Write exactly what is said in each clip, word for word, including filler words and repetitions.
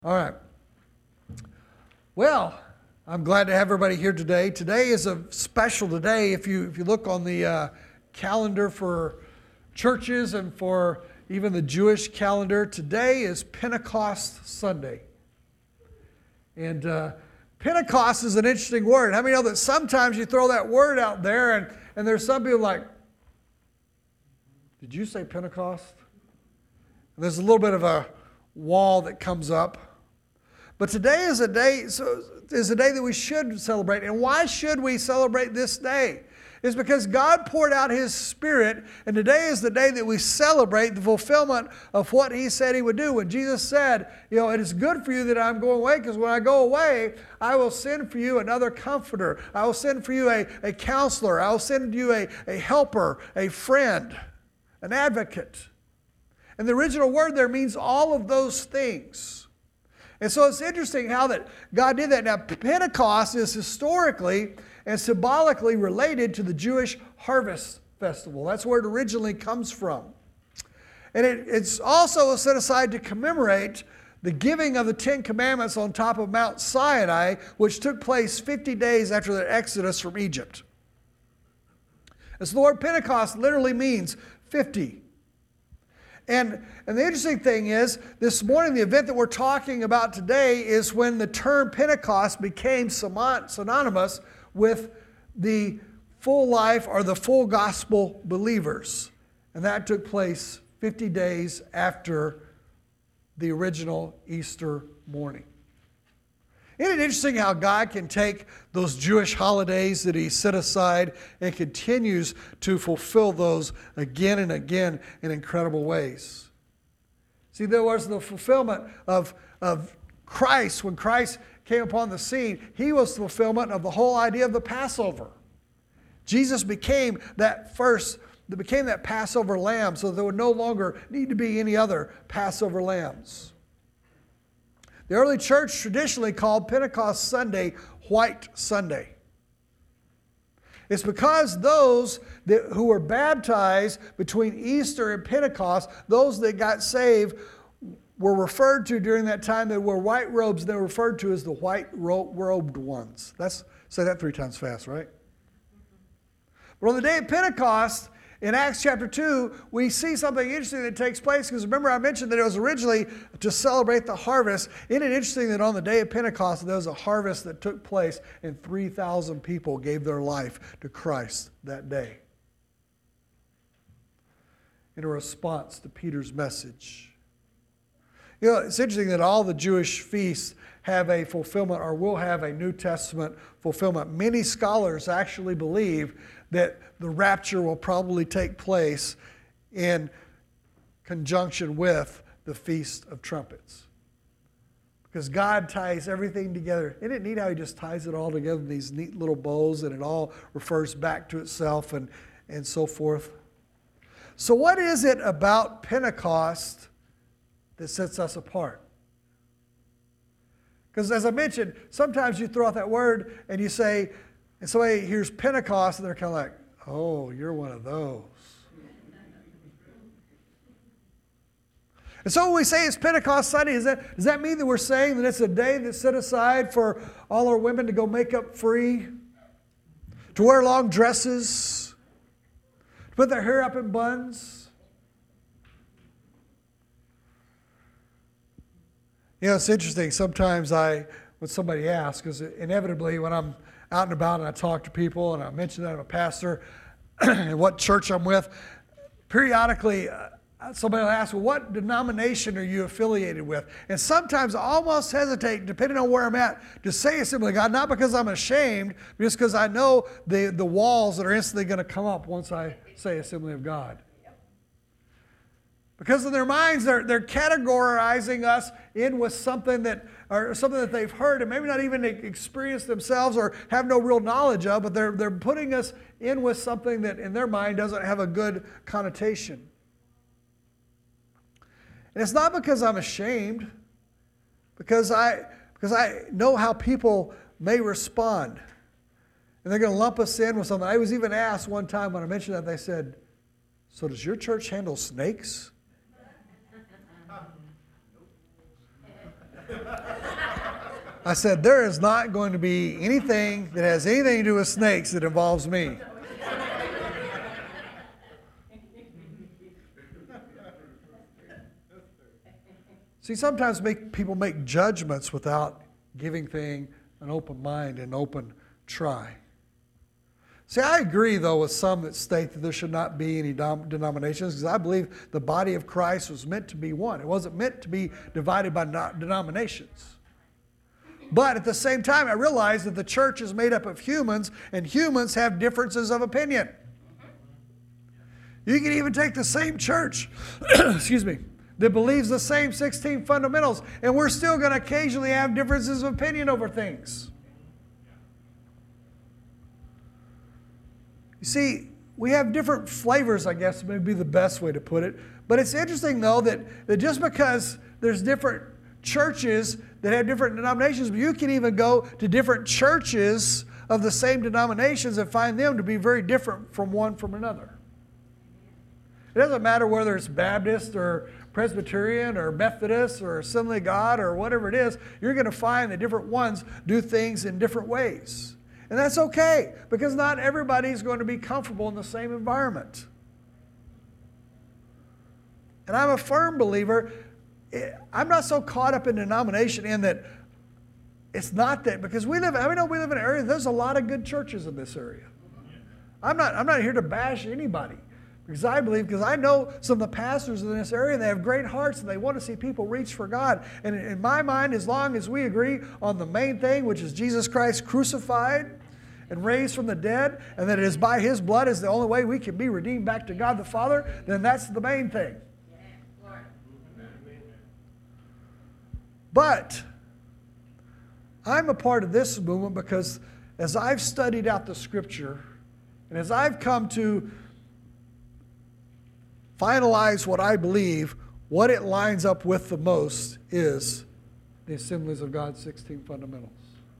All right. Well, I'm glad to have everybody here today. Today is a special day. If you if you look on the uh, calendar for churches and for even the Jewish calendar, today is Pentecost Sunday. And uh, Pentecost is an interesting word. How many know that sometimes you throw that word out there and, and there's some people like, did you say Pentecost? And there's a little bit of a wall that comes up. But today is a day so is a day that we should celebrate. And why should we celebrate this day? It's because God poured out His Spirit, and today is the day that we celebrate the fulfillment of what He said He would do. When Jesus said, you know, it is good for you that I'm going away, because when I go away, I will send for you another comforter. I will send for you a, a counselor. I will send you a, a helper, a friend, an advocate. And the original word there means all of those things. And so it's interesting how that God did that. Now, Pentecost is historically and symbolically related to the Jewish harvest festival. That's where it originally comes from. And it, it's also set aside to commemorate the giving of the Ten Commandments on top of Mount Sinai, which took place fifty days after the Exodus from Egypt. And so the word Pentecost literally means fifty. And, and the interesting thing is, this morning, the event that we're talking about today is when the term Pentecost became synonymous with the full life or the full gospel believers. And that took place fifty days after the original Easter morning. Isn't it interesting how God can take those Jewish holidays that He set aside and continues to fulfill those again and again in incredible ways? See, there was the fulfillment of, of Christ. When Christ came upon the scene, He was the fulfillment of the whole idea of the Passover. Jesus became that first, that became that Passover lamb, so there would no longer need to be any other Passover lambs. The early church traditionally called Pentecost Sunday White Sunday. It's because those that, who were baptized between Easter and Pentecost, those that got saved, were referred to during that time. They wore white robes. They were referred to as the white robed ones. That's, say that three times fast, right? But on the day of Pentecost, in Acts chapter two, we see something interesting that takes place, because remember I mentioned that it was originally to celebrate the harvest. Isn't it interesting that on the day of Pentecost there was a harvest that took place and three thousand people gave their life to Christ that day in a response to Peter's message? You know, it's interesting that all the Jewish feasts have a fulfillment, or will have a New Testament fulfillment. Many scholars actually believe that the rapture will probably take place in conjunction with the Feast of Trumpets. Because God ties everything together. Isn't it neat how He just ties it all together in these neat little bows, and it all refers back to itself and, and so forth? So what is it about Pentecost that sets us apart? Because as I mentioned, sometimes you throw out that word and you say, and somebody hears Pentecost and they're kind of like, oh, you're one of those. And so when we say it's Pentecost Sunday, is that, does that mean that we're saying that it's a day that's set aside for all our women to go makeup free, to wear long dresses, to put their hair up in buns? You know, it's interesting. Sometimes I, when somebody asks, because inevitably when I'm out and about and I talk to people and I mention that I'm a pastor and what church I'm with, periodically uh, somebody will ask, well, what denomination are you affiliated with? And sometimes I almost hesitate, depending on where I'm at, to say Assembly of God, not because I'm ashamed, but just because I know the, the walls that are instantly going to come up once I say Assembly of God. Because in their minds, they're, they're categorizing us in with something that, or something that they've heard and maybe not even experienced themselves or have no real knowledge of, but they're, they're putting us in with something that in their mind doesn't have a good connotation. And it's not because I'm ashamed, because I, because I know how people may respond. And they're going to lump us in with something. I was even asked one time when I mentioned that, they said, so does your church handle snakes? I said, there is not going to be anything that has anything to do with snakes that involves me. See, sometimes make, people make judgments without giving things an open mind and open try. See, I agree, though, with some that state that there should not be any dom- denominations, because I believe the body of Christ was meant to be one. It wasn't meant to be divided by no- denominations. But at the same time, I realize that the church is made up of humans, and humans have differences of opinion. You can even take the same church, excuse me, that believes the same sixteen fundamentals, and we're still going to occasionally have differences of opinion over things. You see, we have different flavors, I guess, may be the best way to put it. But it's interesting, though, that, that just because there's different churches that have different denominations, but you can even go to different churches of the same denominations and find them to be very different from one from another. It doesn't matter whether it's Baptist or Presbyterian or Methodist or Assembly of God or whatever it is, you're going to find that different ones do things in different ways. And that's okay, because not everybody's going to be comfortable in the same environment. And I'm a firm believer, I'm not so caught up in denomination in that it's not that, because we live, I know we live in an area, there's a lot of good churches in this area. I'm not, I'm not here to bash anybody. Because I believe, because I know some of the pastors in this area, they have great hearts and they want to see people reach for God. And in my mind, as long as we agree on the main thing, which is Jesus Christ crucified and raised from the dead, and that it is by His blood is the only way we can be redeemed back to God the Father, then that's the main thing. But I'm a part of this movement because as I've studied out the Scripture, and as I've come to finalize what I believe, what it lines up with the most is the Assemblies of God's sixteen fundamentals.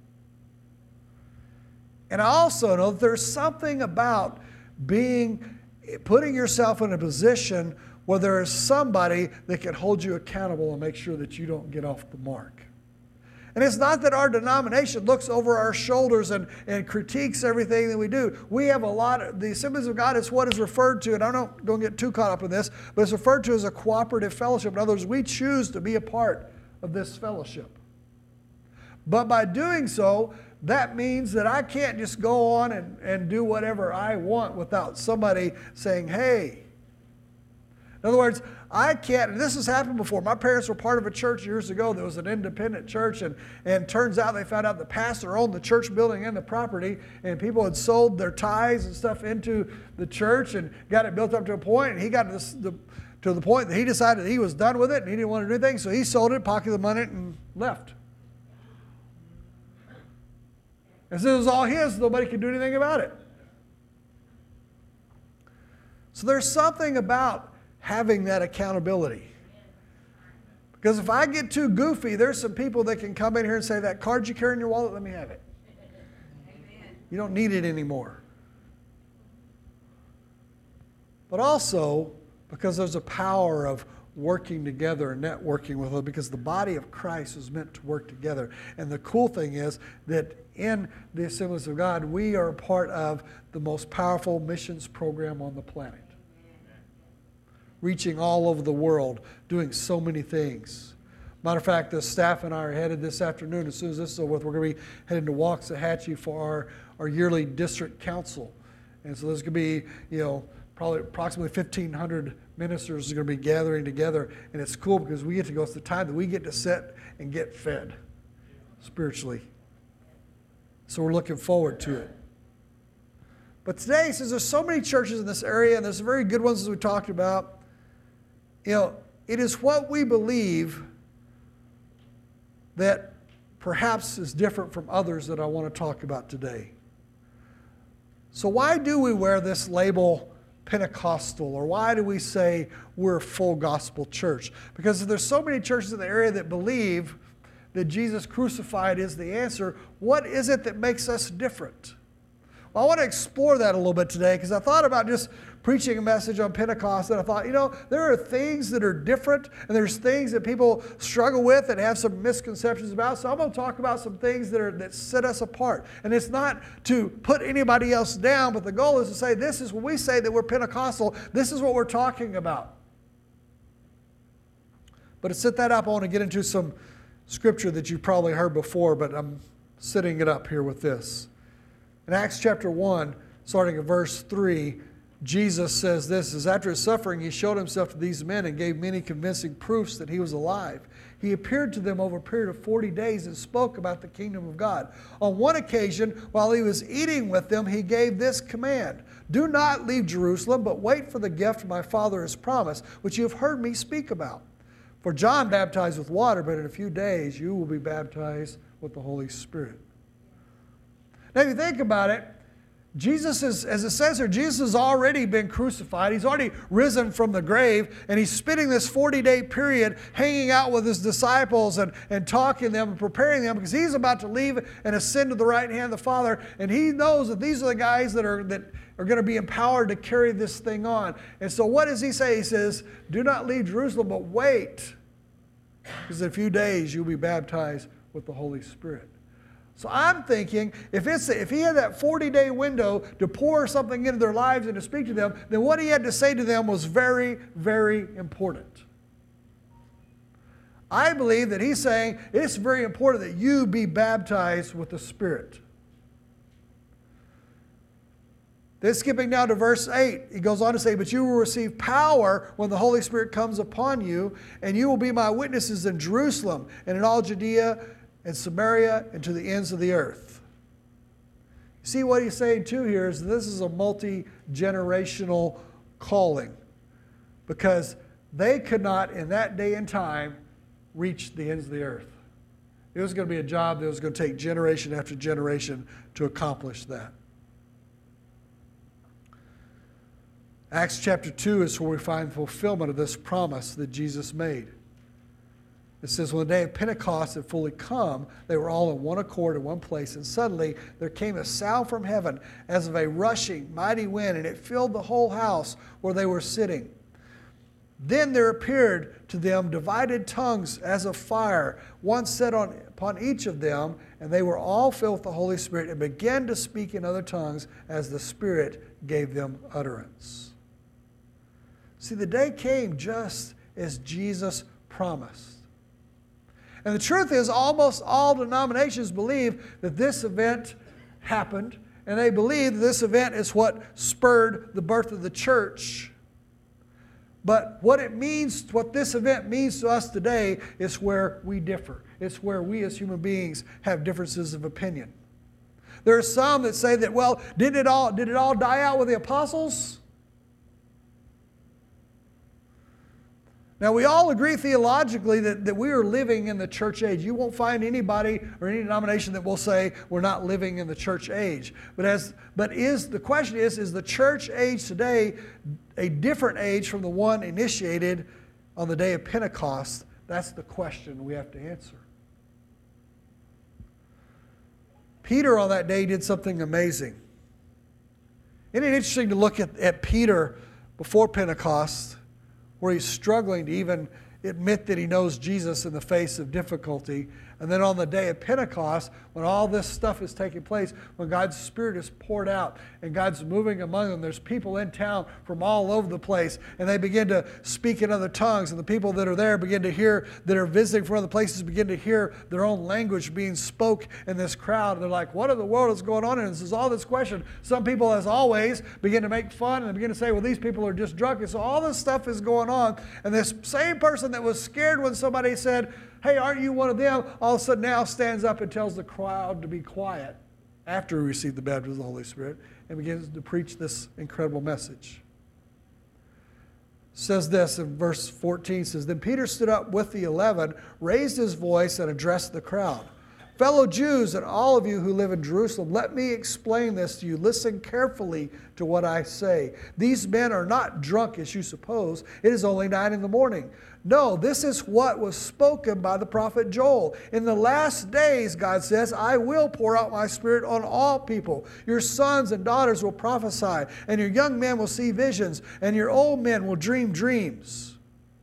And I also know that there's something about being, putting yourself in a position where there is somebody that can hold you accountable and make sure that you don't get off the mark. And it's not that our denomination looks over our shoulders and, and critiques everything that we do. We have a lot of, the Assemblies of God is what is referred to, and I'm not going to get too caught up in this, but it's referred to as a cooperative fellowship. In other words, we choose to be a part of this fellowship. But by doing so, that means that I can't just go on and, and do whatever I want without somebody saying, hey. In other words, I can't, and this has happened before. My parents were part of a church years ago that was an independent church, and, and turns out they found out the pastor owned the church building and the property, and people had sold their tithes and stuff into the church and got it built up to a point, and he got to, this, the, to the point that he decided he was done with it and he didn't want to do anything, so he sold it, pocketed the money, and left. And so it was all his, nobody could do anything about it. So there's something about having that accountability. Because if I get too goofy, there's some people that can come in here and say, that card you carry in your wallet, let me have it. Amen. You don't need it anymore. But also, because there's a power of working together and networking with them, because the body of Christ is meant to work together. And the cool thing is that in the Assemblies of God, we are a part of the most powerful missions program on the planet. Reaching all over the world, doing so many things. Matter of fact, the staff and I are headed this afternoon. As soon as this is over with, we're going to be heading to Waxahachie for our, our yearly district council. And so there's going to be, you know, probably approximately fifteen hundred ministers are going to be gathering together. And it's cool because we get to go, it's the time that we get to sit and get fed spiritually. So we're looking forward to it. But today, since there's so many churches in this area, and there's some very good ones as we talked about, you know, it is what we believe that perhaps is different from others that I want to talk about today. So why do we wear this label Pentecostal, or why do we say we're a full gospel church? Because if there's so many churches in the area that believe that Jesus crucified is the answer, what is it that makes us different? I want to explore that a little bit today because I thought about just preaching a message on Pentecost, and I thought, you know, there are things that are different, and there's things that people struggle with and have some misconceptions about. So I'm going to talk about some things that are that set us apart. And it's not to put anybody else down, but the goal is to say, this is when we say that we're Pentecostal, this is what we're talking about. But to set that up, I want to get into some scripture that you've probably heard before, but I'm setting it up here with this. In Acts chapter one, starting at verse three, Jesus says this, is after his suffering, he showed himself to these men and gave many convincing proofs that he was alive. He appeared to them over a period of forty days and spoke about the kingdom of God. On one occasion, while he was eating with them, he gave this command, do not leave Jerusalem, but wait for the gift my Father has promised, which you have heard me speak about. For John baptized with water, but in a few days you will be baptized with the Holy Spirit. Now, if you think about it, Jesus is, as it says here, Jesus has already been crucified. He's already risen from the grave, and he's spending this forty-day period hanging out with his disciples and, and talking to them and preparing them because he's about to leave and ascend to the right hand of the Father, and he knows that these are the guys that are, that are going to be empowered to carry this thing on. And so what does he say? He says, do not leave Jerusalem, but wait, because in a few days you'll be baptized with the Holy Spirit. So I'm thinking, if it's if he had that forty-day window to pour something into their lives and to speak to them, then what he had to say to them was very, very important. I believe that he's saying it's very important that you be baptized with the Spirit. Then skipping down to verse eight, he goes on to say, but you will receive power when the Holy Spirit comes upon you, and you will be my witnesses in Jerusalem and in all Judea and Samaria and to the ends of the earth. You see what he's saying too here is this is a multi-generational calling because they could not in that day and time reach the ends of the earth. It was going to be a job that was going to take generation after generation to accomplish that. Acts chapter two is where we find fulfillment of this promise that Jesus made. It says, when the day of Pentecost had fully come, they were all in one accord in one place, and suddenly there came a sound from heaven as of a rushing mighty wind, and it filled the whole house where they were sitting. Then there appeared to them divided tongues as of fire, one set on, upon each of them, and they were all filled with the Holy Spirit and began to speak in other tongues as the Spirit gave them utterance. See, the day came just as Jesus promised. And the truth is, almost all denominations believe that this event happened, and they believe that this event is what spurred the birth of the church. But what it means, what this event means to us today is where we differ. It's where we as human beings have differences of opinion. There are some that say that, well, did it all, did it all die out with the apostles? Now, we all agree theologically that, that we are living in the church age. You won't find anybody or any denomination that will say we're not living in the church age. But as but is the question is, is the church age today a different age from the one initiated on the day of Pentecost? That's the question we have to answer. Peter on that day did something amazing. Isn't it interesting to look at, at Peter before Pentecost, where he's struggling to even admit that he knows Jesus in the face of difficulty. And then on the day of Pentecost, when all this stuff is taking place, when God's Spirit is poured out and God's moving among them, there's people in town from all over the place, and they begin to speak in other tongues, and the people that are there begin to hear, that are visiting from other places, begin to hear their own language being spoke in this crowd. And they're like, what in the world is going on? And this is all this question. Some people, as always, begin to make fun, and they begin to say, well, these people are just drunk. And so all this stuff is going on. And this same person that was scared when somebody said, hey, aren't you one of them? All of a sudden now stands up and tells the crowd to be quiet after he received the baptism of the Holy Spirit and begins to preach this incredible message. It says this in verse fourteen, says, then Peter stood up with the eleven, raised his voice, and addressed the crowd. Fellow Jews and all of you who live in Jerusalem, let me explain this to you. Listen carefully to what I say. These men are not drunk as you suppose. It is only nine in the morning. No, this is what was spoken by the prophet Joel. In the last days, God says, I will pour out my Spirit on all people. Your sons and daughters will prophesy, and your young men will see visions, and your old men will dream dreams.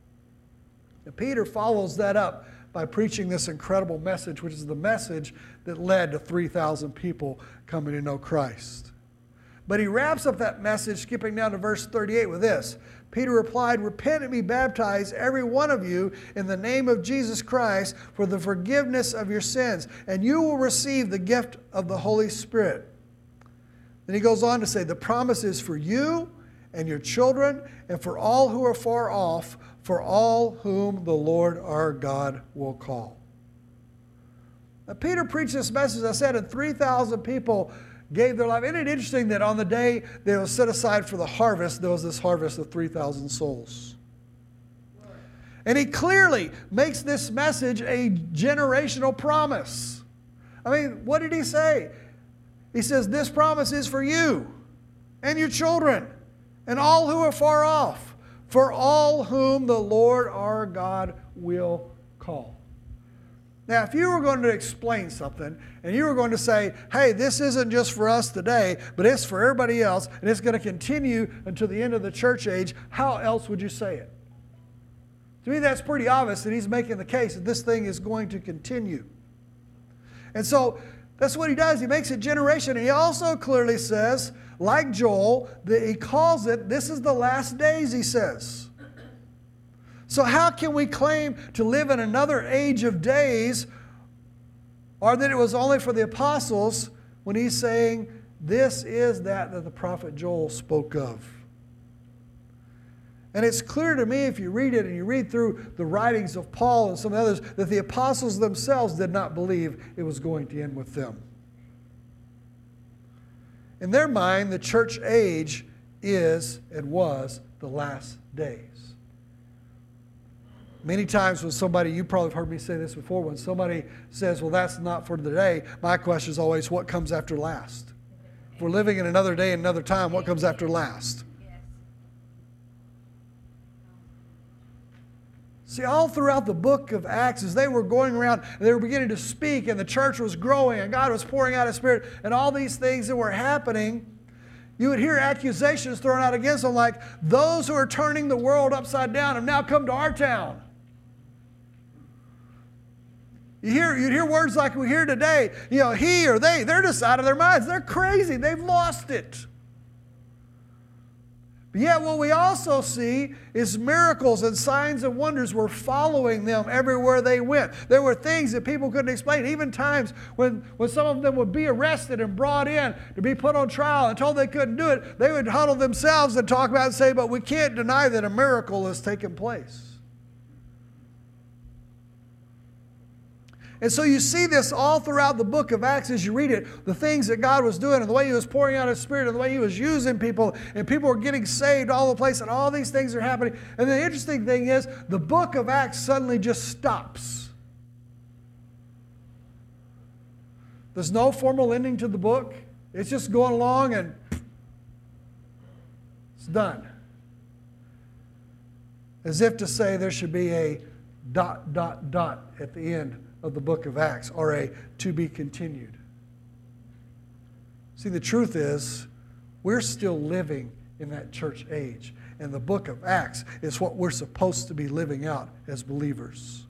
And Peter follows that up by preaching this incredible message, which is the message that led to three thousand people coming to know Christ. But he wraps up that message, skipping down to verse thirty-eight, with this. Peter replied, repent and be baptized, every one of you, in the name of Jesus Christ for the forgiveness of your sins, and you will receive the gift of the Holy Spirit. Then he goes on to say, the promise is for you and your children and for all who are far off, for all whom the Lord our God will call. Now, Peter preached this message, I said, and three thousand people gave their life. Isn't it interesting that on the day that was set aside for the harvest, there was this harvest of three thousand souls? And he clearly makes this message a generational promise. I mean, what did he say? He says, this promise is for you and your children and all who are far off, for all whom the Lord our God will call. Now, if you were going to explain something and you were going to say, hey, this isn't just for us today, but it's for everybody else, and it's going to continue until the end of the church age, how else would you say it? To me, that's pretty obvious that he's making the case that this thing is going to continue. And so that's what he does. He makes it generation. And he also clearly says, like Joel, that he calls it, this is the last days, he says. So how can we claim to live in another age of days, or that it was only for the apostles, when he's saying this is that that the prophet Joel spoke of? And it's clear to me, if you read it and you read through the writings of Paul and some others, that the apostles themselves did not believe it was going to end with them. In their mind, the church age is and was the last days. Many times when somebody, you probably have heard me say this before, when somebody says, well, that's not for today, my question is always, what comes after last? If we're living in another day and another time, what comes after last? See, all throughout the book of Acts, as they were going around, and they were beginning to speak, and the church was growing, and God was pouring out His Spirit, and all these things that were happening, you would hear accusations thrown out against them like, those who are turning the world upside down have now come to our town. You hear, you'd hear words like we hear today, you know, he or they, they're just out of their minds. They're crazy. They've lost it. But yet what we also see is miracles and signs and wonders were following them everywhere they went. There were things that people couldn't explain. Even times when, when some of them would be arrested and brought in to be put on trial and told they couldn't do it, they would huddle themselves and talk about it and say, but we can't deny that a miracle has taken place. And so you see this all throughout the book of Acts as you read it, the things that God was doing and the way He was pouring out His Spirit and the way He was using people, and people were getting saved all the place, and all these things are happening. And the interesting thing is, the book of Acts suddenly just stops. There's no formal ending to the book. It's just going along and it's done. As if to say there should be a dot, dot, dot at the end of the book of Acts, or a to be continued. See, the truth is, we're still living in that church age, and the book of Acts is what we're supposed to be living out as believers.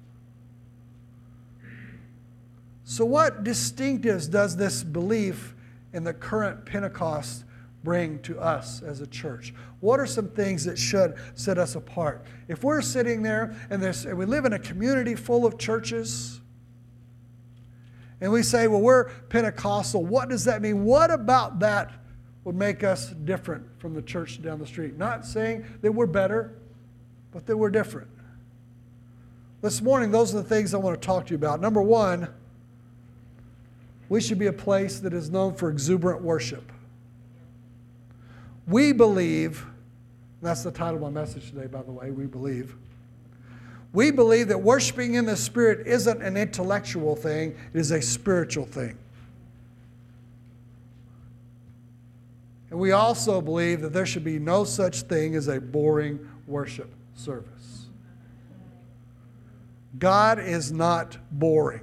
So what distinctives does this belief in the current Pentecost bring to us as a church? What are some things that should set us apart? If we're sitting there and, and we live in a community full of churches, and we say, well, we're Pentecostal, what does that mean? What about that would make us different from the church down the street? Not saying that we're better, but that we're different. This morning, those are the things I want to talk to you about. Number one, we should be a place that is known for exuberant worship. We believe, and that's the title of my message today, by the way, we believe. We believe that worshiping in the Spirit isn't an intellectual thing, it is a spiritual thing. And we also believe that there should be no such thing as a boring worship service. God is not boring.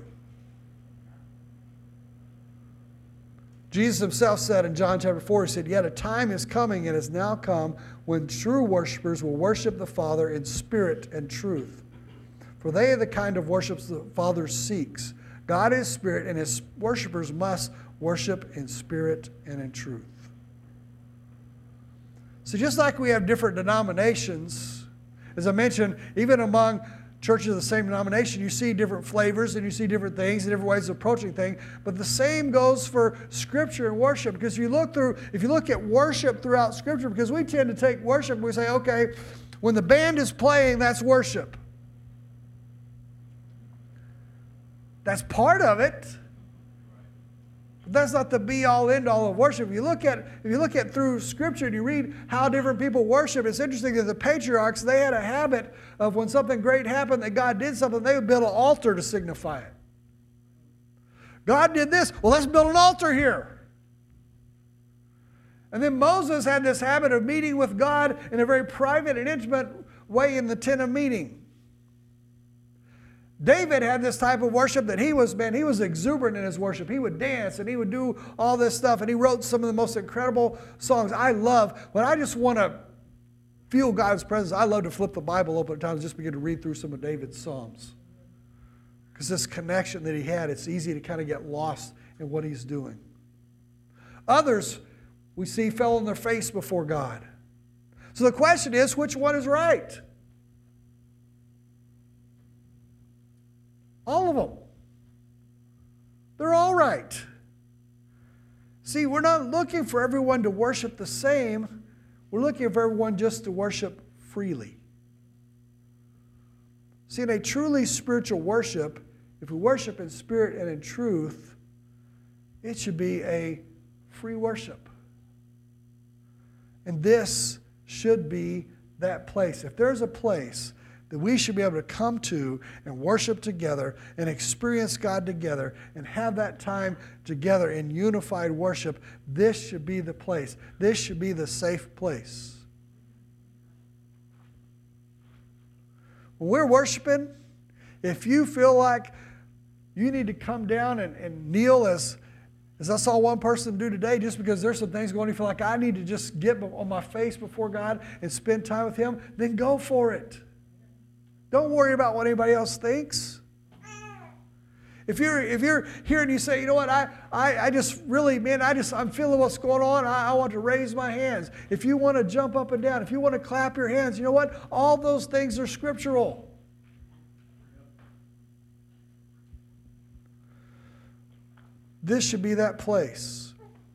Jesus himself said in John chapter four, he said, "Yet a time is coming and has now come when true worshipers will worship the Father in spirit and truth. For they are the kind of worship the Father seeks. God is spirit, and his worshipers must worship in spirit and in truth." So just like we have different denominations, as I mentioned, even among churches of the same denomination, you see different flavors and you see different things and different ways of approaching things. But the same goes for Scripture and worship. Because if you look through, if you look at worship throughout Scripture, because we tend to take worship and we say, okay, when the band is playing, that's worship. That's part of it. But that's not the be-all, end-all of worship. If you look at, if you look at through Scripture and you read how different people worship, it's interesting that the patriarchs, they had a habit of when something great happened, that God did something, they would build an altar to signify it. God did this. Well, let's build an altar here. And then Moses had this habit of meeting with God in a very private and intimate way in the tent of meeting. David had this type of worship that he was, man, he was exuberant in his worship. He would dance and he would do all this stuff, and he wrote some of the most incredible songs. I love, when I just want to feel God's presence, I love to flip the Bible open at times and just begin to read through some of David's Psalms. Because this connection that he had, it's easy to kind of get lost in what he's doing. Others, we see, fell on their face before God. So the question is, which one is right? All of them. They're all right. See, we're not looking for everyone to worship the same. We're looking for everyone just to worship freely. See, in a truly spiritual worship, if we worship in spirit and in truth, it should be a free worship. And this should be that place. If there's a place that we should be able to come to and worship together and experience God together and have that time together in unified worship, this should be the place. This should be the safe place. When we're worshiping, if you feel like you need to come down and, and kneel as, as I saw one person do today, just because there's some things going on, you feel like I need to just get on my face before God and spend time with Him, then go for it. Don't worry about what anybody else thinks. If you're if you're here and you say, you know what, I I, I just really, man, I just I'm feeling what's going on. I, I want to raise my hands. If you want to jump up and down, if you want to clap your hands, you know what? All those things are scriptural. This should be that place.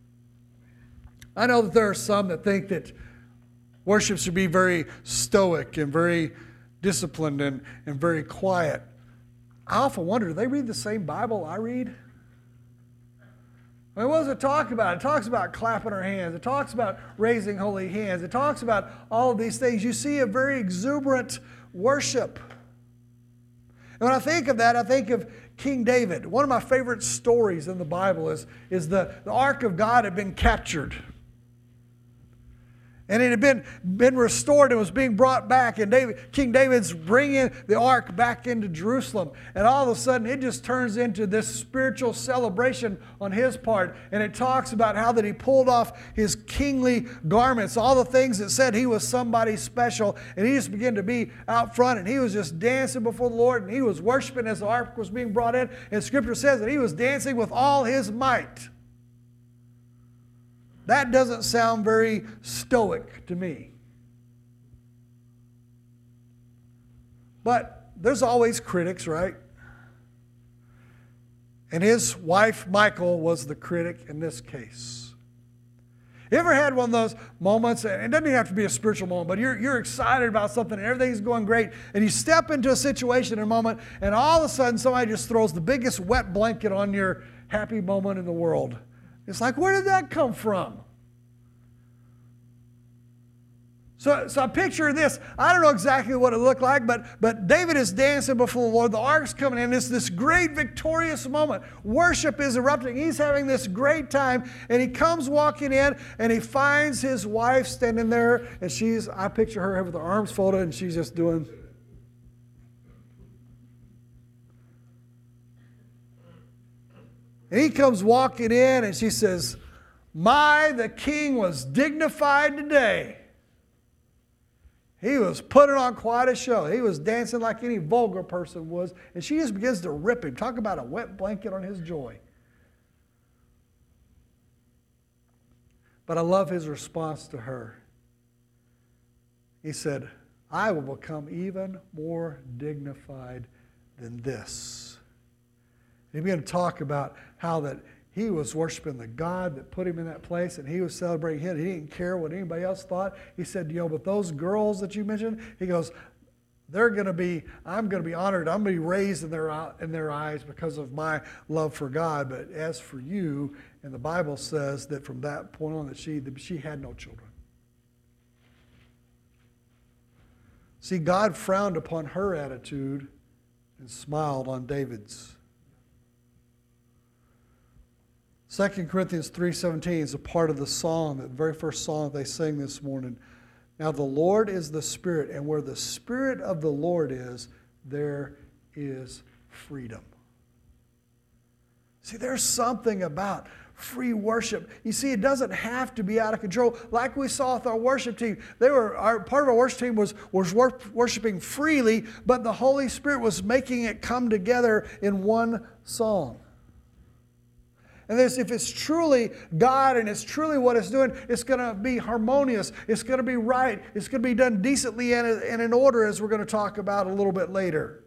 I know that there are some that think that worship should be very stoic and very disciplined and, and very quiet. I often wonder, do they read the same Bible I read? I mean, what does it talk about? It talks about clapping our hands. It talks about raising holy hands. It talks about all of these things. You see a very exuberant worship. And when I think of that, I think of King David. One of my favorite stories in the Bible is, is the, the Ark of God had been captured. And it had been, been restored and was being brought back. And David, King David's bringing the ark back into Jerusalem. And all of a sudden, it just turns into this spiritual celebration on his part. And it talks about how that he pulled off his kingly garments, all the things that said he was somebody special. And he just began to be out front. And he was just dancing before the Lord. And he was worshiping as the ark was being brought in. And Scripture says that he was dancing with all his might. That doesn't sound very stoic to me. But there's always critics, right? And his wife, Michal, was the critic in this case. You ever had one of those moments, and it doesn't even have to be a spiritual moment, but you're, you're excited about something and everything's going great, and you step into a situation in a moment, and all of a sudden somebody just throws the biggest wet blanket on your happy moment in the world. It's like, where did that come from? So, so I picture this. I don't know exactly what it looked like, but, but David is dancing before the Lord. The ark's coming in. It's this great victorious moment. Worship is erupting. He's having this great time, and he comes walking in, and he finds his wife standing there, and she's, I picture her with her arms folded, and she's just doing. And he comes walking in, and she says, "My, the king was dignified today. He was putting on quite a show. He was dancing like any vulgar person was." And she just begins to rip him. Talk about a wet blanket on his joy. But I love his response to her. He said, "I will become even more dignified than this." And he began to talk about how that he was worshiping the God that put him in that place, and he was celebrating him. He didn't care what anybody else thought. He said, you know, but those girls that you mentioned, he goes, they're going to be, I'm going to be honored. I'm going to be raised in their, in their eyes because of my love for God. But as for you, and the Bible says that from that point on that she, that she had no children. See, God frowned upon her attitude and smiled on David's. Second Corinthians three seventeen is a part of the song, the very first song they sang this morning. Now the Lord is the Spirit, and where the Spirit of the Lord is, there is freedom. See, there's something about free worship. You see, it doesn't have to be out of control. Like we saw with our worship team, they were our part of our worship team was was worshiping freely, but the Holy Spirit was making it come together in one song. And this, if it's truly God and it's truly what it's doing, it's going to be harmonious. It's going to be right. It's going to be done decently and in order, as we're going to talk about a little bit later.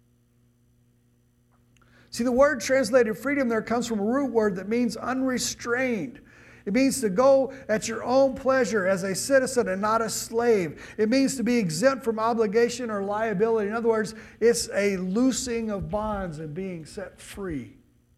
See, the word translated freedom there comes from a root word that means unrestrained. It means to go at your own pleasure as a citizen and not a slave. It means to be exempt from obligation or liability. In other words, it's a loosing of bonds and being set free.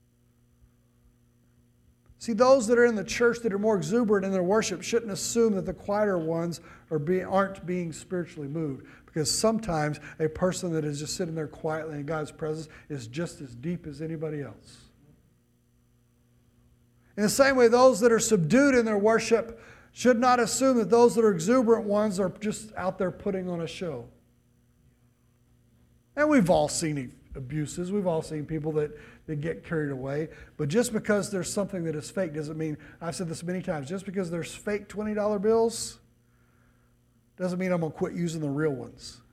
See, those that are in the church that are more exuberant in their worship shouldn't assume that the quieter ones are being, aren't being spiritually moved. Because sometimes a person that is just sitting there quietly in God's presence is just as deep as anybody else. In the same way, those that are subdued in their worship should not assume that those that are exuberant ones are just out there putting on a show. And we've all seen abuses. We've all seen people that, that get carried away. But just because there's something that is fake doesn't mean, I've said this many times, just because there's fake twenty dollar bills doesn't mean I'm going to quit using the real ones.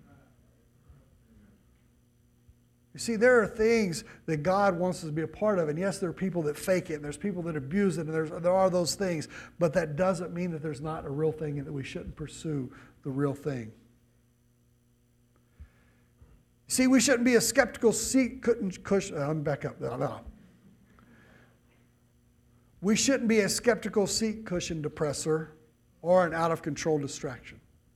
You see, there are things that God wants us to be a part of. And yes, there are people that fake it, and there's people that abuse it, and there's, there are those things. But that doesn't mean that there's not a real thing and that we shouldn't pursue the real thing. See, we shouldn't be a skeptical seat cushion. I'm back up. No, no. We shouldn't be a skeptical seat cushion depressor or an out-of-control distraction.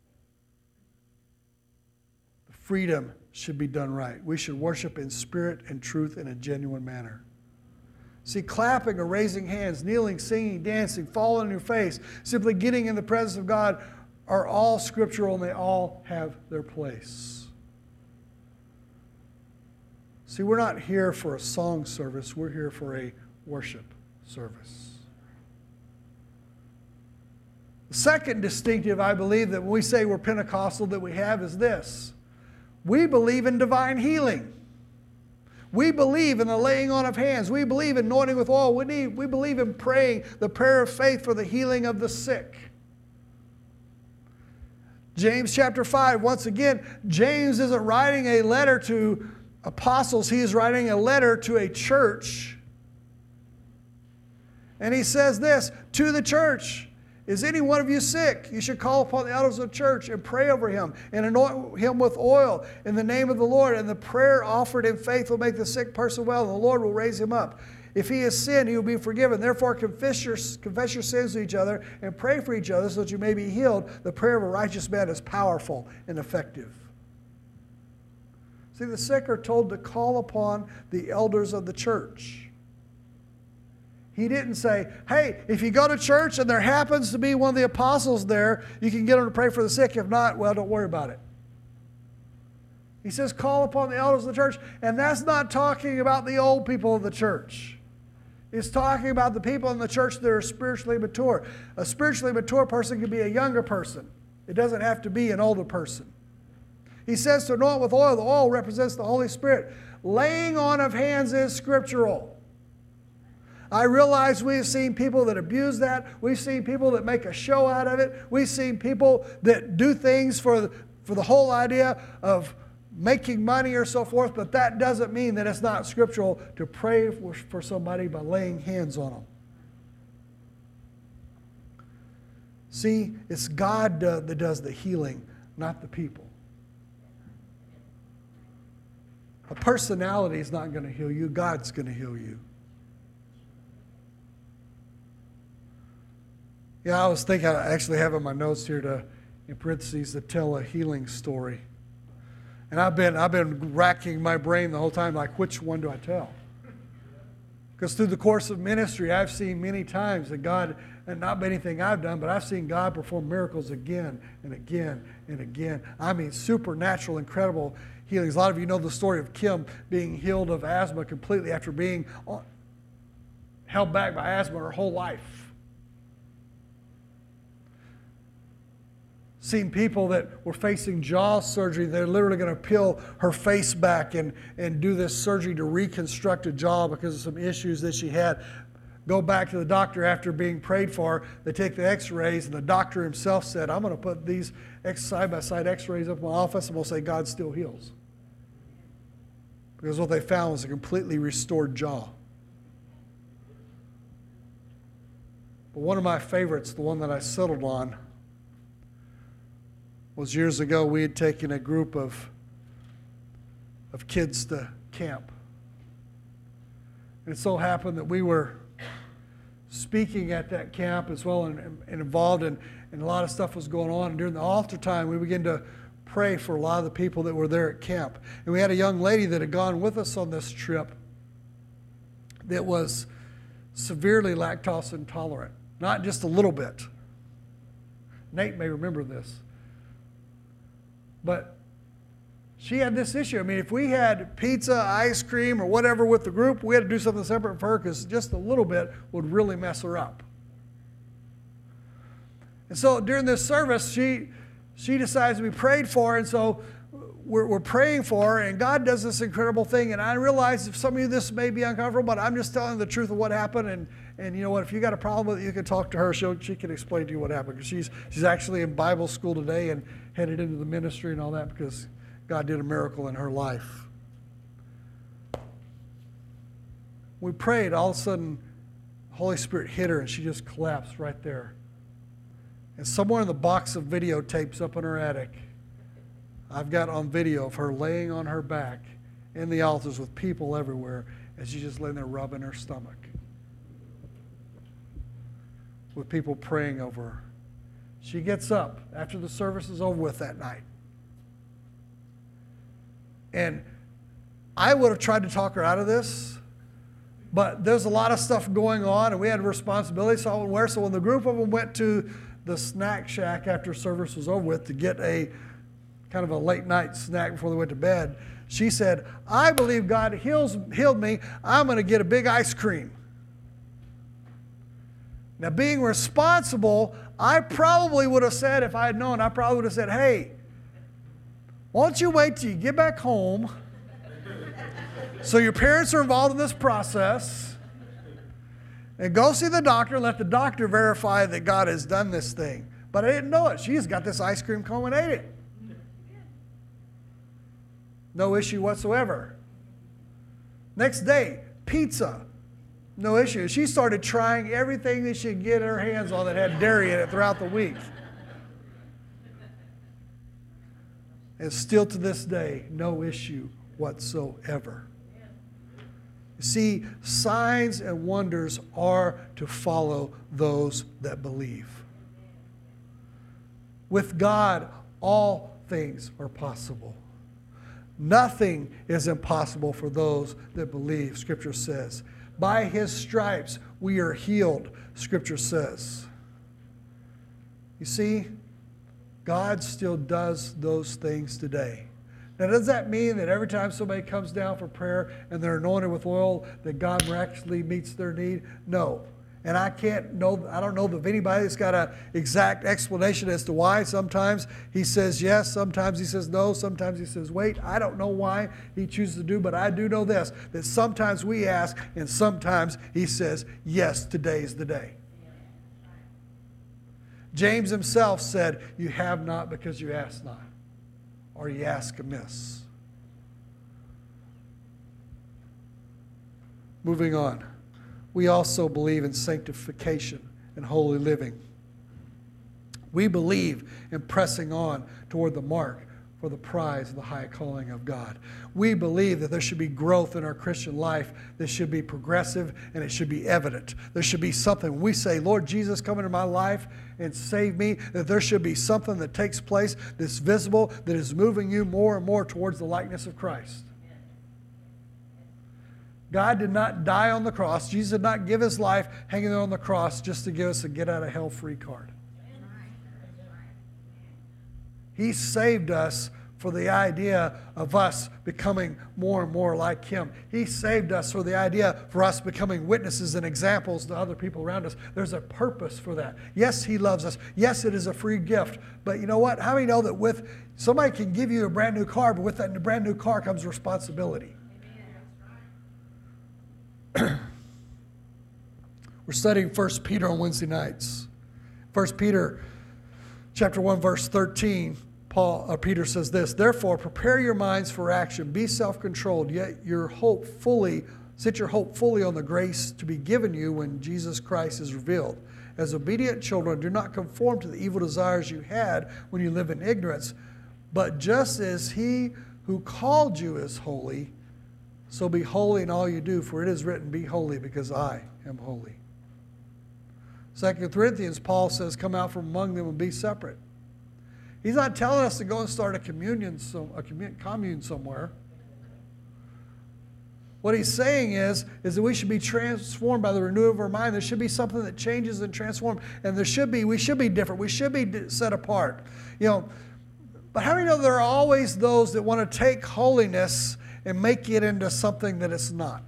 Freedom should be done right. We should worship in spirit and truth in a genuine manner. See, clapping or raising hands, kneeling, singing, dancing, falling on your face, simply getting in the presence of God are all scriptural, and they all have their place. See, we're not here for a song service. We're here for a worship service. The second distinctive, I believe, that when we say we're Pentecostal that we have is this. We believe in divine healing. We believe in the laying on of hands. We believe in anointing with oil. We, need, we believe in praying the prayer of faith for the healing of the sick. James chapter five, once again, James isn't writing a letter to apostles. He is writing a letter to a church. And he says this to the church. Is any one of you sick? You should call upon the elders of the church and pray over him and anoint him with oil in the name of the Lord. And the prayer offered in faith will make the sick person well, and the Lord will raise him up. If he has sinned, he will be forgiven. Therefore, confess your, confess your sins to each other and pray for each other so that you may be healed. The prayer of a righteous man is powerful and effective. See, the sick are told to call upon the elders of the church. He didn't say, hey, if you go to church and there happens to be one of the apostles there, you can get them to pray for the sick. If not, well, don't worry about it. He says, call upon the elders of the church. And that's not talking about the old people of the church. It's talking about the people in the church that are spiritually mature. A spiritually mature person can be a younger person. It doesn't have to be an older person. He says to anoint with oil. The oil represents the Holy Spirit. Laying on of hands is scriptural. I realize we've seen people that abuse that. We've seen people that make a show out of it. We've seen people that do things for, for the whole idea of making money or so forth, but that doesn't mean that it's not scriptural to pray for, for somebody by laying hands on them. See, it's God uh, that does the healing, not the people. A personality is not going to heal you. God's going to heal you. Yeah, I was thinking, I actually have in my notes here to, in parentheses, to tell a healing story. And I've been, I've been racking my brain the whole time, like, which one do I tell? Because through the course of ministry, I've seen many times that God, and not anything I've done, but I've seen God perform miracles again and again and again. I mean, supernatural, incredible healings. A lot of you know the story of Kim being healed of asthma completely after being held back by asthma her whole life. Seen people that were facing jaw surgery. They're literally going to peel her face back and, and do this surgery to reconstruct a jaw because of some issues that she had. Go back to the doctor after being prayed for. They take the x-rays, and the doctor himself said, I'm going to put these side-by-side x-rays up in my office, and we'll say God still heals. Because what they found was a completely restored jaw. But one of my favorites, the one that I settled on, was years ago we had taken a group of, of kids to camp. And it so happened that we were speaking at that camp as well and, and involved in, and a lot of stuff was going on. And during the altar time, we began to pray for a lot of the people that were there at camp. And we had a young lady that had gone with us on this trip that was severely lactose intolerant, not just a little bit. Nate may remember this. But she had this issue. I mean, if we had pizza, ice cream, or whatever with the group, we had to do something separate for her because just a little bit would really mess her up. And so during this service, she she decides to be prayed for, and so we're, we're praying for her, and God does this incredible thing. And I realize if some of you this may be uncomfortable, but I'm just telling the truth of what happened. And, and you know what, if you got a problem with it, you can talk to her. She'll, she can explain to you what happened. Because she's, she's actually in Bible school today and headed into the ministry and all that because God did a miracle in her life. We prayed, all of a sudden, the Holy Spirit hit her and she just collapsed right there. And somewhere in the box of videotapes up in her attic, I've got on video of her laying on her back in the altars with people everywhere and she's just laying there rubbing her stomach with people praying over her. She gets up after the service is over with that night. And I would have tried to talk her out of this, but there's a lot of stuff going on, and we had responsibility, so I wouldn't wear. So when the group of them went to the snack shack after service was over with to get a kind of a late night snack before they went to bed, she said, I believe God heals, healed me. I'm going to get a big ice cream. Now, being responsible, I probably would have said, if I had known, I probably would have said, hey, why don't you wait till you get back home so your parents are involved in this process and go see the doctor and let the doctor verify that God has done this thing. But I didn't know it. She's got this ice cream cone and ate it. No issue whatsoever. Next day, pizza. No issue. She started trying everything that she could get her hands on that had dairy in it throughout the week. And still to this day, no issue whatsoever. You see, signs and wonders are to follow those that believe. With God, all things are possible. Nothing is impossible for those that believe, Scripture says. By his stripes we are healed, Scripture says. You see, God still does those things today. Now, does that mean that every time somebody comes down for prayer and they're anointed with oil, that God miraculously meets their need? No. And I can't know, I don't know of anybody that's got an exact explanation as to why. Sometimes he says yes, sometimes he says no, sometimes he says wait. I don't know why he chooses to do, but I do know this, that sometimes we ask and sometimes he says, yes, today is the day. James himself said, you have not because you ask not, or you ask amiss. Moving on. We also believe in sanctification and holy living. We believe in pressing on toward the mark for the prize of the high calling of God. We believe that there should be growth in our Christian life that should be progressive and it should be evident. There should be something. When we say, Lord Jesus, come into my life and save me, that there should be something that takes place that's visible, that is moving you more and more towards the likeness of Christ. God did not die on the cross. Jesus did not give his life hanging there on the cross just to give us a get out of hell free card. He saved us for the idea of us becoming more and more like him. He saved us for the idea for us becoming witnesses and examples to other people around us. There's a purpose for that. Yes, he loves us. Yes, it is a free gift. But you know what? How many know that with somebody can give you a brand new car, but with that brand new car comes responsibility? We're studying First Peter on Wednesday nights. First Peter chapter one, verse thirteen, Paul, or Peter says this, therefore prepare your minds for action, be self-controlled, yet your hope fully, set your hope fully on the grace to be given you when Jesus Christ is revealed. As obedient children, do not conform to the evil desires you had when you live in ignorance, but just as he who called you is holy, so be holy in all you do, for it is written, be holy because I am holy. Second Corinthians, Paul says, come out from among them and be separate. He's not telling us to go and start a communion, a commune somewhere. What he's saying is, is that we should be transformed by the renewal of our mind. There should be something that changes and transforms, and there should be, we should be different. We should be set apart. You know, but how do you know there are always those that want to take holiness and make it into something that it's not?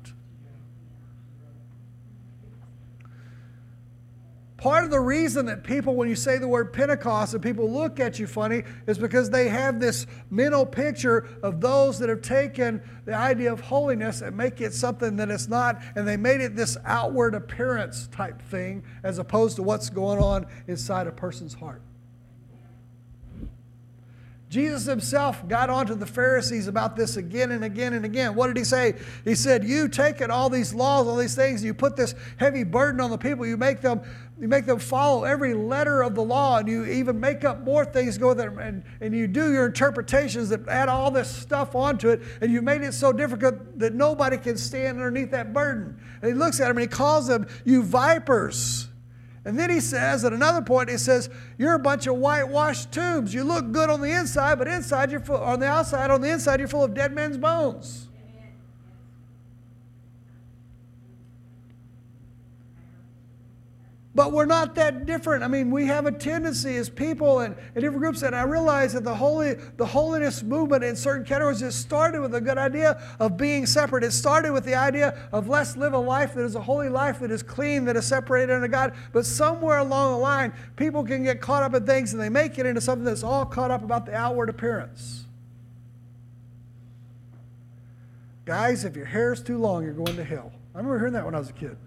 Part of the reason that people, when you say the word Pentecost and people look at you funny, is because they have this mental picture of those that have taken the idea of holiness and make it something that it's not, and they made it this outward appearance type thing as opposed to what's going on inside a person's heart. Jesus himself got onto the Pharisees about this again and again and again. What did he say? He said, you take it, all these laws, all these things, you put this heavy burden on the people. You make them, you make them follow every letter of the law, and you even make up more things go with it, and, and you do your interpretations that add all this stuff onto it, and you made it so difficult that nobody can stand underneath that burden. And he looks at them and he calls them, you vipers. And then he says, at another point, he says, you're a bunch of whitewashed tombs. You look good on the inside, but inside you're full, on the outside, on the inside, you're full of dead men's bones. But we're not that different. I mean, we have a tendency as people and, and different groups, and I realize that the holy, the holiness movement in certain categories, it started with a good idea of being separate. It started with the idea of let's live a life that is a holy life, that is clean, that is separated unto God. But somewhere along the line, people can get caught up in things and they make it into something that's all caught up about the outward appearance. Guys, if your hair is too long, you're going to hell. I remember hearing that when I was a kid.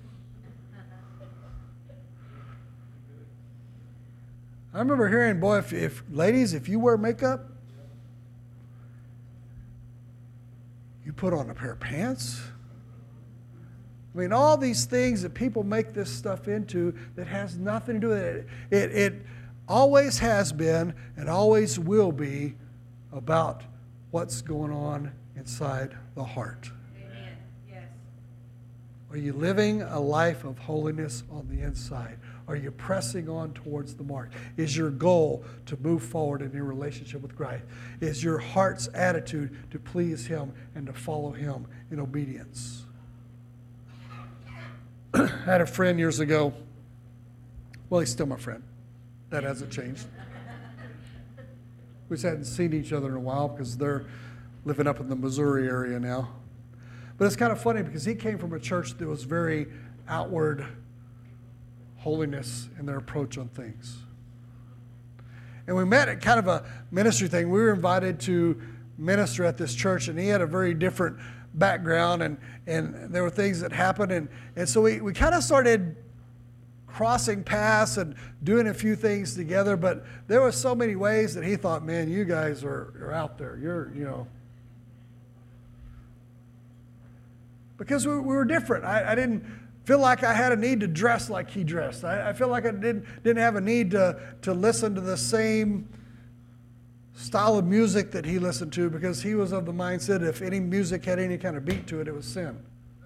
I remember hearing, boy, if, if ladies, if you wear makeup, you put on a pair of pants. I mean, all these things that people make this stuff into that has nothing to do with it. It, it always has been and always will be about what's going on inside the heart. Amen. Yes. Are you living a life of holiness on the inside? Are you pressing on towards the mark? Is your goal to move forward in your relationship with Christ? Is your heart's attitude to please him and to follow him in obedience? I had a friend years ago. Well, he's still my friend. That hasn't changed. We just hadn't seen each other in a while because they're living up in the Missouri area now. But it's kind of funny because he came from a church that was very outward holiness in their approach on things. And we met at kind of a ministry thing. We were invited to minister at this church, and he had a very different background, and, and there were things that happened. And, and so we, we kind of started crossing paths and doing a few things together, but there were so many ways that he thought, man, you guys are, are out there. You're, you know. Because we, we were different. I, I didn't feel like I had a need to dress like he dressed. I, I feel like I didn't, didn't have a need to, to listen to the same style of music that he listened to, because he was of the mindset if any music had any kind of beat to it, it was sin.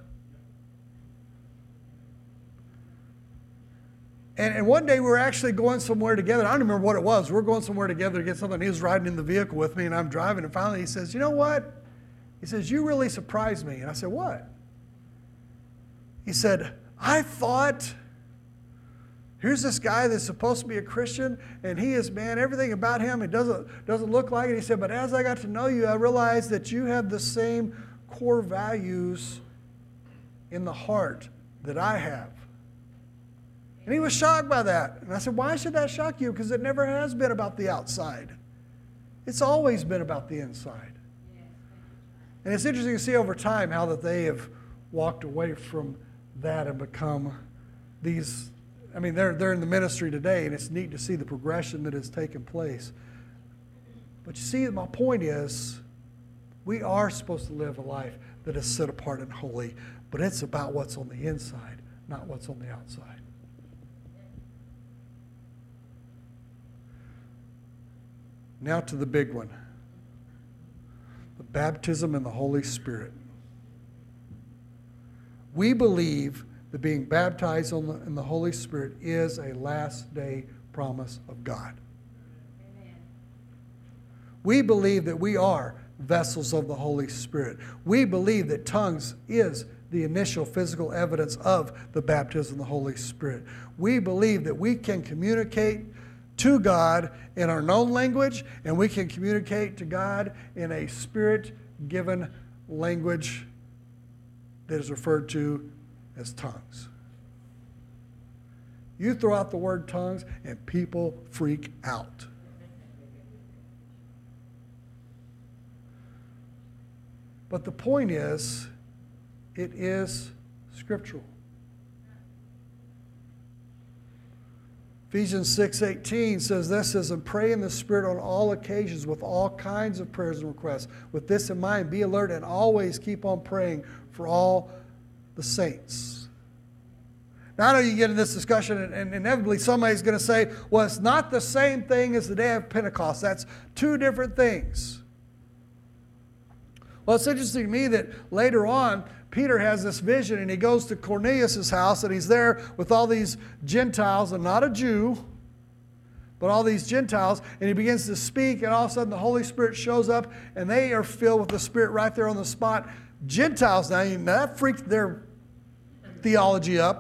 And, and one day we were actually going somewhere together. I don't remember what it was. We were going somewhere together to get something. He was riding in the vehicle with me, and I'm driving. And finally he says, you know what? He says, you really surprised me. And I said, what? He said, I thought, here's this guy that's supposed to be a Christian, and he is, man, everything about him, it doesn't, doesn't look like it. He said, but as I got to know you, I realized that you have the same core values in the heart that I have. And he was shocked by that. And I said, why should that shock you? Because it never has been about the outside. It's always been about the inside. And it's interesting to see over time how that they have walked away from that and become these, I mean, they're, they're in the ministry today, and it's neat to see the progression that has taken place. But you see, my point is, we are supposed to live a life that is set apart and holy, but it's about what's on the inside, not what's on the outside. Now to the big one. The baptism in the Holy Spirit. We believe that being baptized in the, in the Holy Spirit is a last day promise of God. Amen. We believe that we are vessels of the Holy Spirit. We believe that tongues is the initial physical evidence of the baptism of the Holy Spirit. We believe that we can communicate to God in our known language, and we can communicate to God in a Spirit-given language that is referred to as tongues. You throw out the word tongues, and people freak out. But the point is, it is scriptural. Ephesians six eighteen says this, says, and pray in the Spirit on all occasions with all kinds of prayers and requests. With this in mind, be alert and always keep on praying for all the saints. Now I know you get in this discussion, and, and inevitably somebody's going to say, well, it's not the same thing as the day of Pentecost. That's two different things. Well, it's interesting to me that later on, Peter has this vision, and he goes to Cornelius' house, and he's there with all these Gentiles, and not a Jew, but all these Gentiles, and he begins to speak, and all of a sudden the Holy Spirit shows up, and they are filled with the Spirit right there on the spot. Gentiles, now, now that freaked their theology up.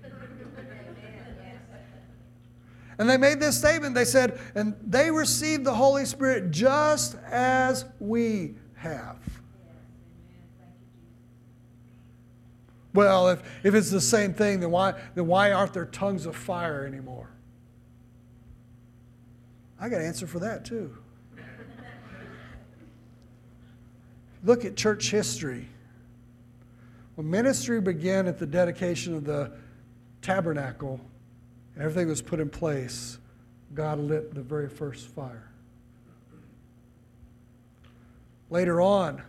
And they made this statement. They said, and they received the Holy Spirit just as we have. Well, if, if it's the same thing, then why, then why aren't there tongues of fire anymore? I got an answer for that too. Look at church history. When ministry began at the dedication of the tabernacle and everything was put in place, God lit the very first fire. Later on,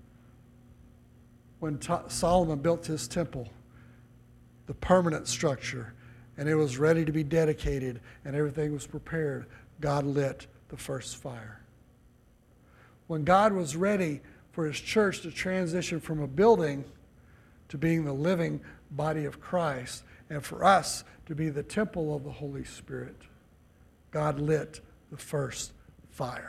when Solomon built his temple, the permanent structure, and it was ready to be dedicated and everything was prepared, God lit the first fire. When God was ready for his church to transition from a building to being the living body of Christ, and for us to be the temple of the Holy Spirit, God lit the first fire.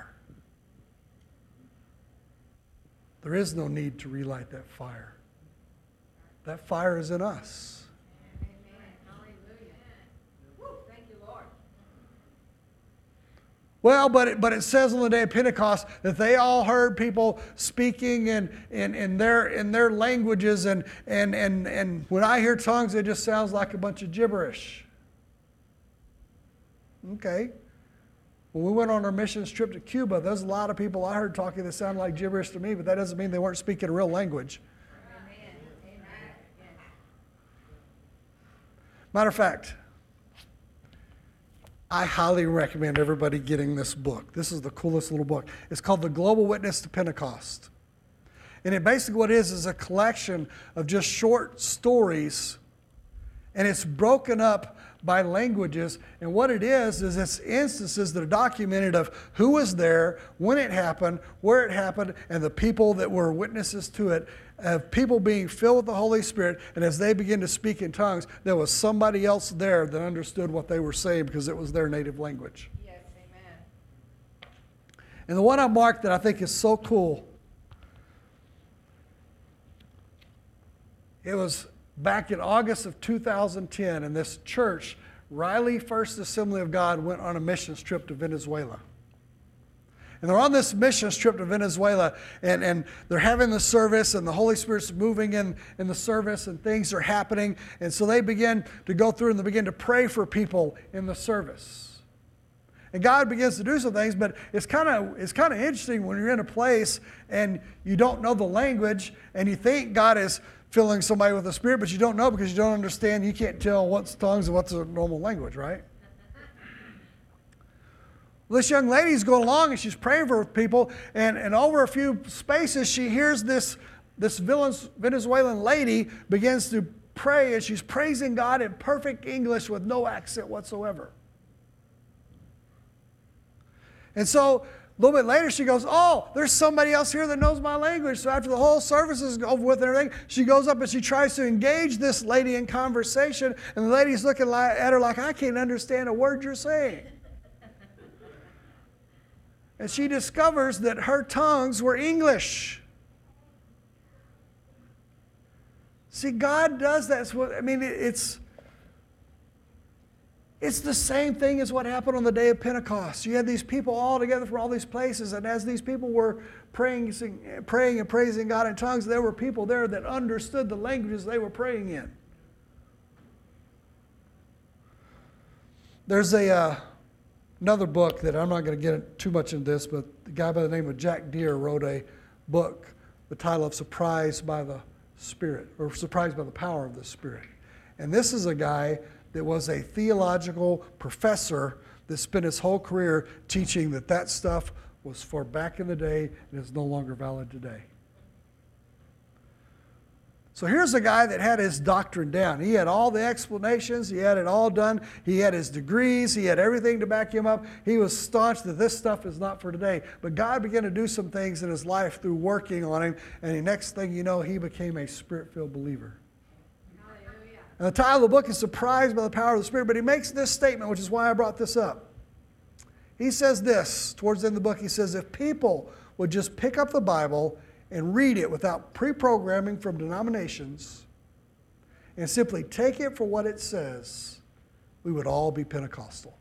There is no need to relight that fire. That fire is in us. Well, but it, but it says on the day of Pentecost that they all heard people speaking in, in, in, their, in their languages. And, and, and, and when I hear tongues, it just sounds like a bunch of gibberish. Okay. When we went on our missions trip to Cuba, there's a lot of people I heard talking that sounded like gibberish to me, but that doesn't mean they weren't speaking a real language. Amen. Amen. Matter of fact, I highly recommend everybody getting this book. This is the coolest little book. It's called The Global Witness to Pentecost. And it basically what it is is a collection of just short stories, and it's broken up by languages. And what it is, is it's instances that are documented of who was there, when it happened, where it happened, and the people that were witnesses to it, of people being filled with the Holy Spirit. And as they begin to speak in tongues, there was somebody else there that understood what they were saying because it was their native language. Yes, amen. And the one I marked that I think is so cool, it was back in August of two thousand ten, and this church, Riley First Assembly of God, went on a missions trip to Venezuela. And they're on this missions trip to Venezuela, and, and they're having the service, and the Holy Spirit's moving in, in the service, and things are happening. And so they begin to go through and they begin to pray for people in the service. And God begins to do some things, but it's kind of it's kind of interesting when you're in a place and you don't know the language, and you think God is filling somebody with the Spirit, but you don't know because you don't understand. You can't tell what's tongues and what's a normal language, right? Well, this young lady's going along and she's praying for people, and, and over a few spaces she hears this, this Venezuelan lady begins to pray, and she's praising God in perfect English with no accent whatsoever. And so a little bit later she goes, oh, there's somebody else here that knows my language. So after the whole service is over with and everything, she goes up and she tries to engage this lady in conversation, and the lady's looking at her like, I can't understand a word you're saying. And she discovers that her tongues were English. See, God does that. It's what, I mean, it's, it's the same thing as what happened on the day of Pentecost. You had these people all together from all these places, and as these people were praying, sing, praying and praising God in tongues, there were people there that understood the languages they were praying in. There's a... Uh, Another book that I'm not going to get too much into this, but the guy by the name of Jack Deere wrote a book, the title of Surprised by the Spirit, or Surprised by the Power of the Spirit. And this is a guy that was a theological professor that spent his whole career teaching that that stuff was for back in the day and is no longer valid today. So here's a guy that had his doctrine down. He had all the explanations. He had it all done. He had his degrees. He had everything to back him up. He was staunch that this stuff is not for today. But God began to do some things in his life through working on him. And the next thing you know, he became a Spirit-filled believer. Hallelujah. And the title of the book is Surprised by the Power of the Spirit. But he makes this statement, which is why I brought this up. He says this, towards the end of the book, he says, if people would just pick up the Bible and read it without pre-programming from denominations and simply take it for what it says, we would all be Pentecostal.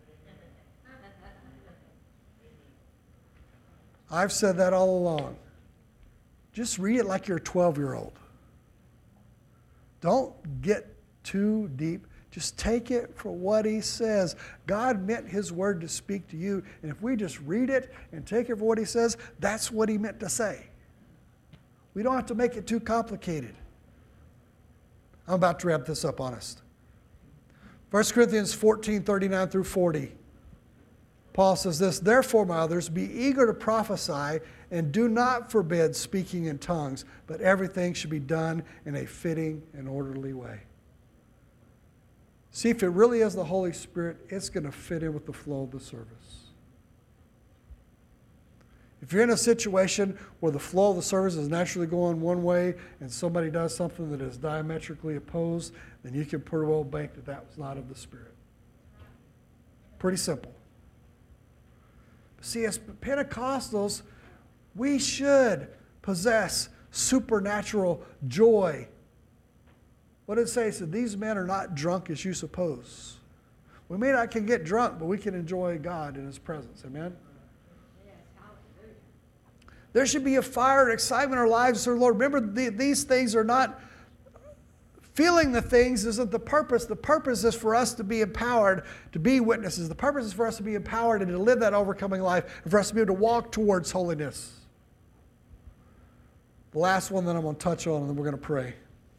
I've said that all along. Just read it like you're a twelve-year-old. Don't get too deep. Just take it for what he says. God meant his word to speak to you, and if we just read it and take it for what he says, that's what he meant to say. We don't have to make it too complicated. I'm about to wrap this up, honest. First Corinthians fourteen, thirty-nine through forty. Paul says this, therefore, my brothers, be eager to prophesy and do not forbid speaking in tongues, but everything should be done in a fitting and orderly way. See, if it really is the Holy Spirit, it's going to fit in with the flow of the service. If you're in a situation where the flow of the service is naturally going one way and somebody does something that is diametrically opposed, then you can pretty well bank that that was not of the Spirit. Pretty simple. See, as Pentecostals, we should possess supernatural joy. What did it say? It said, these men are not drunk as you suppose. We may not can get drunk, but we can enjoy God in his presence. Amen? There should be a fire and excitement in our lives. So, Lord, remember the, these things are not, feeling the things isn't the purpose. The purpose is for us to be empowered to be witnesses. The purpose is for us to be empowered and to live that overcoming life and for us to be able to walk towards holiness. The last one that I'm going to touch on and then we're going to pray.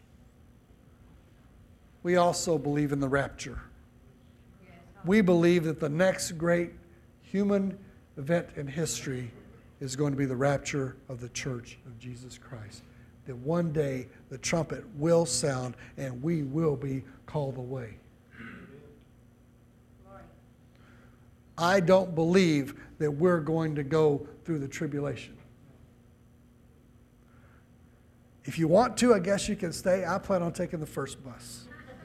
We also believe in the rapture. We believe that the next great human event in history is going to be the rapture of the church of Jesus Christ. That one day the trumpet will sound and we will be called away. I don't believe that we're going to go through the tribulation. If you want to, I guess you can stay. I plan on taking the first bus.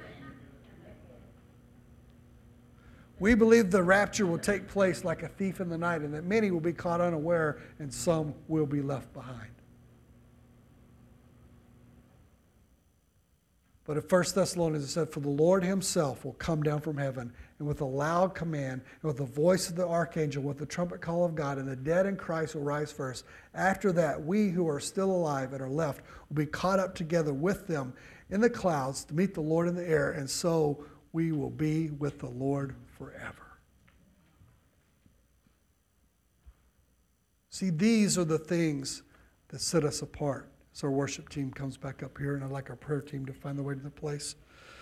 We believe the rapture will take place like a thief in the night and that many will be caught unaware and some will be left behind. But in First Thessalonians it said, for the Lord himself will come down from heaven, and with a loud command, and with the voice of the archangel, with the trumpet call of God, and the dead in Christ will rise first. After that, we who are still alive and are left will be caught up together with them in the clouds to meet the Lord in the air, and so we will be with the Lord forever. See, these are the things that set us apart. So our worship team comes back up here, and I'd like our prayer team to find their way to the place.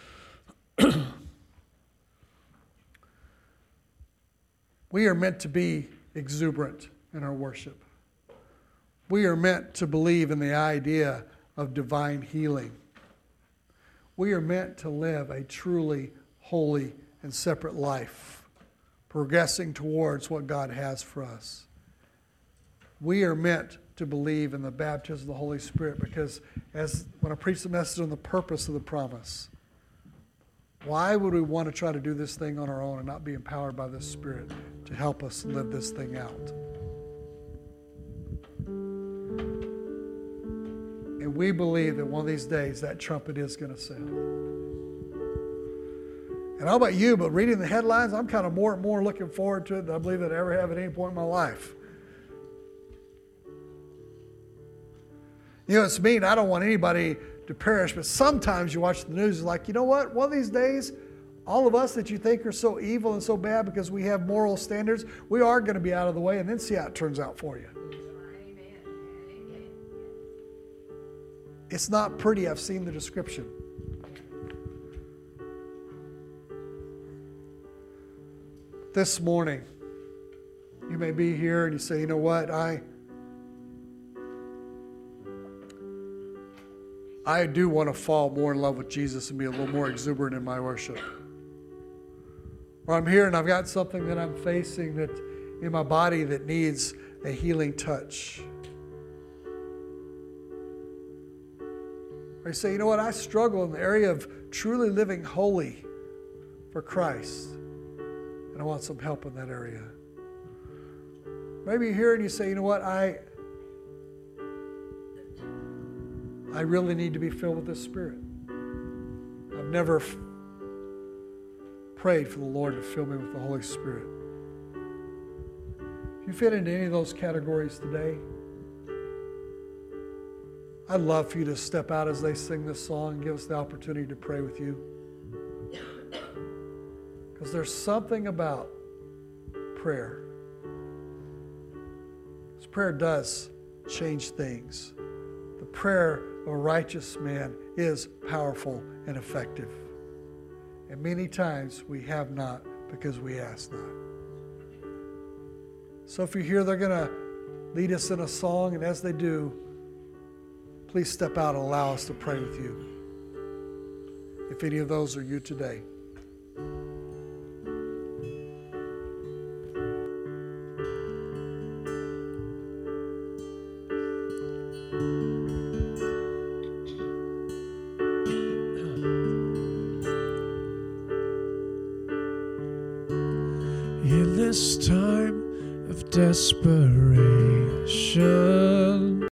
We are meant to be exuberant in our worship. We are meant to believe in the idea of divine healing. We are meant to live a truly holy and separate life, progressing towards what God has for us. We are meant to believe in the baptism of the Holy Spirit because as when I preach the message on the purpose of the promise, why would we want to try to do this thing on our own and not be empowered by the Spirit to help us live this thing out? And we believe that one of these days that trumpet is going to sound. And I don't know about you, but reading the headlines, I'm kind of more and more looking forward to it than I believe I'd ever have at any point in my life. You know, it's mean, I don't want anybody to perish, but sometimes you watch the news, it's like, you know what? One of these days, all of us that you think are so evil and so bad because we have moral standards, we are going to be out of the way, and then see how it turns out for you. It's not pretty. I've seen the description. This morning, you may be here and you say, you know what, I I do want to fall more in love with Jesus and be a little more exuberant in my worship. Or I'm here and I've got something that I'm facing that in my body that needs a healing touch. Or you say, you know what, I struggle in the area of truly living holy for Christ. And I want some help in that area. Maybe you're here and you say, you know what, I I really need to be filled with this Spirit. I've never f- prayed for the Lord to fill me with the Holy Spirit. If you fit into any of those categories today, I'd love for you to step out as they sing this song and give us the opportunity to pray with you. Because there's something about prayer. This prayer does change things. The prayer of a righteous man is powerful and effective. And many times we have not because we ask not. So if you're here, they're going to lead us in a song, and as they do, please step out and allow us to pray with you. If any of those are you today. In this time of desperation,